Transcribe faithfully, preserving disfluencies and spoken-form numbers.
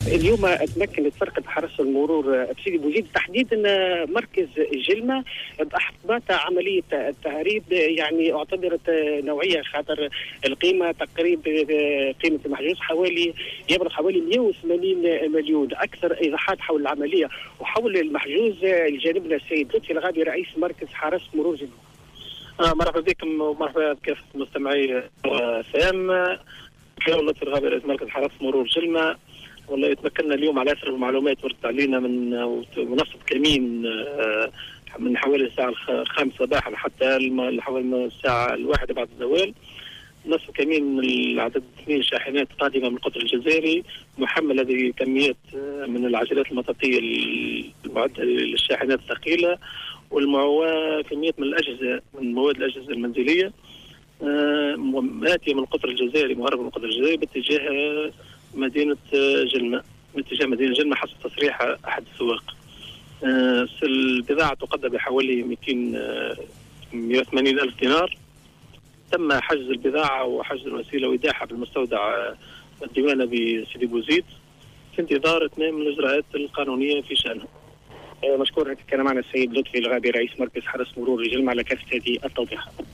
اليوم تمكنت فرقة حرس المرور بسيدي بوزيد تحديدا مركز جلمة بإحباط عملية التهريب، يعني اعتبرت نوعية خاطر القيمة تقريبا قيمة المحجوز حوالي يبلغ حوالي مئة وثمانين مليون. أكثر إيضاحات حول العملية وحول المحجوز لجانبنا السيد لطفي الغابي رئيس مركز حرس مرور جلمة. آه مرحبا بكم ومرحبا بكافة مستمعي سام. لطفي الغابي رئيس مركز حرس مرور جلمة. والله يتمكننا اليوم على اثر المعلومات وردت علينا من منصه كمين من حوالي الساعه الخامسه صباحا حتى حوالي الساعه الواحده بعد الزوال. منصه كمين العدد اثنين شاحنات قادمه من القطر الجزائري محمله بكميات من العجلات المطاطيه المعده للشاحنات الثقيله والمعواه كميات من الاجهزه من مواد الاجهزه المنزليه آتيه من القطر الجزائري مهرب من القطر الجزائري باتجاه مدينة جلمة باتجاه مدينة جلمة حسب تصريح أحد السواق. آه البضاعة تقدر بحوالي مئتين مئة وثمانين ألف دينار. تم حجز البضاعة وحجز الوسيلة وإيداعها بالمستودع الديوانة بسيدي بوزيد في انتظار إتمام الإجراءات القانونية في شأنها. آه مشكور. كان معنا السيد لطفي الغابي رئيس مركز حرس مرور جلمة على كافة هذه التوضيحات.